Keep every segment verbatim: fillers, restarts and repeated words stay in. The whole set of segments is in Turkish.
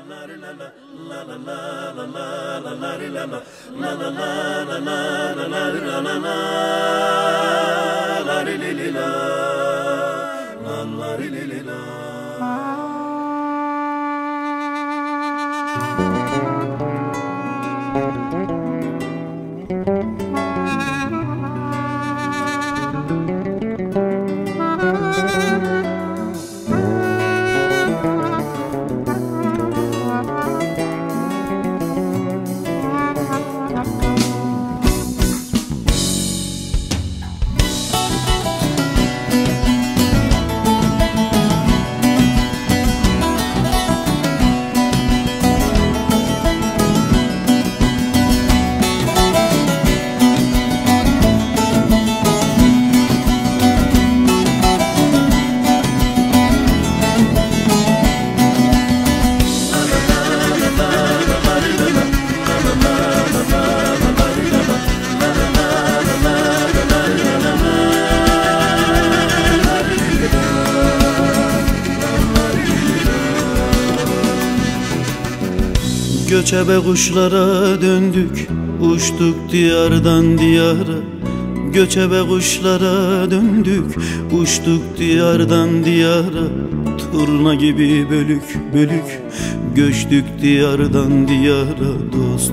Göçebe kuşlara döndük, uçtuk diyardan diyara. Göçebe kuşlara döndük, uçtuk diyardan diyara. Turna gibi bölük bölük, göçtük diyardan diyara dost.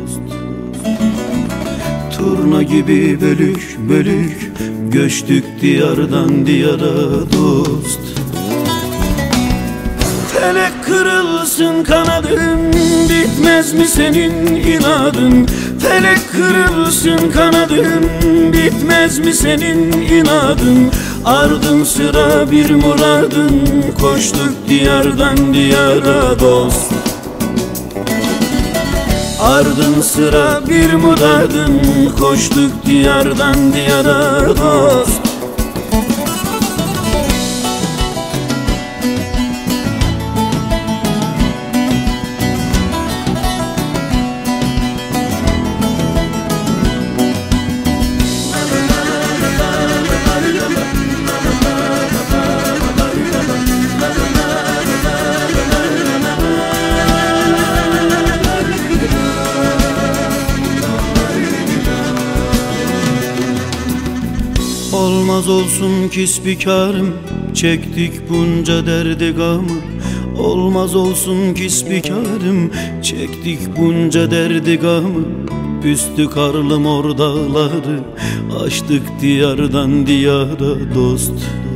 Turna gibi bölük bölük, göçtük diyardan diyara dost. Felek kırılsın kanadın, bitmez mi senin inadın? Felek kırılsın kanadın, bitmez mi senin inadın? Ardın sıra bir muradın, koştuk diyardan diyara dost. Ardın sıra bir muradın, koştuk diyardan diyara dost. Olmaz olsun kisbikarım, çektik bunca derdi gamı. Olmaz olsun kisbikarım, çektik bunca derdi gamı. Üstü karlı mor dağları, aştık diyardan diyara dost.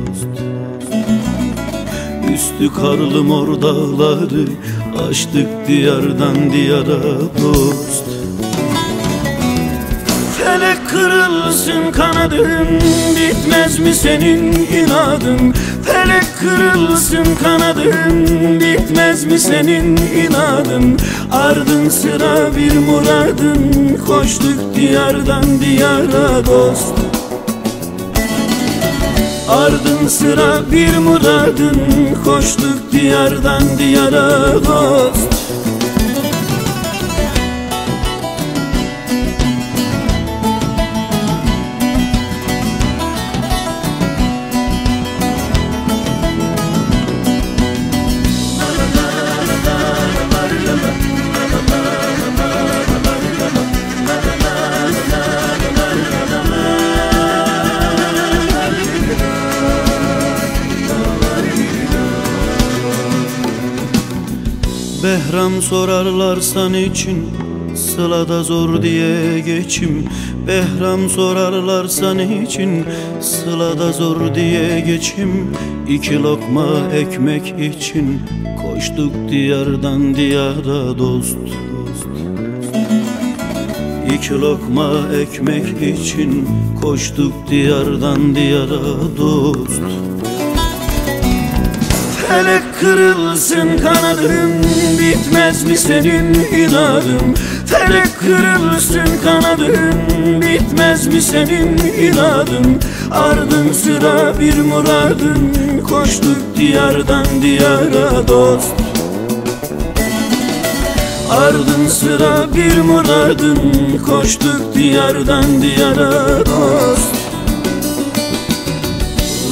Üstü karlı mor dağları, aştık diyardan diyara dost. Felek kırılsın kanadın, bitmez mi senin inadın? Felek kırılsın kanadın, bitmez mi senin inadın? Ardın sıra bir muradın, koştuk diyardan diyara dost. Ardın sıra bir muradın, koştuk diyardan diyara dost. Behram sorarlarsa niçin, sılada zor diye geçim. Behram sorarlarsa niçin, sılada zor diye geçim. İki lokma ekmek için, koştuk diyardan diyara dost. İki lokma ekmek için, koştuk diyardan diyara dost. Felek kırılsın kanadın, bitmez mi senin inadın? Felek kırılsın kanadın, bitmez mi senin inadın? Ardın sıra bir muradın, koştuk diyardan diyara dost. Ardın sıra bir muradın, koştuk diyardan diyara dost.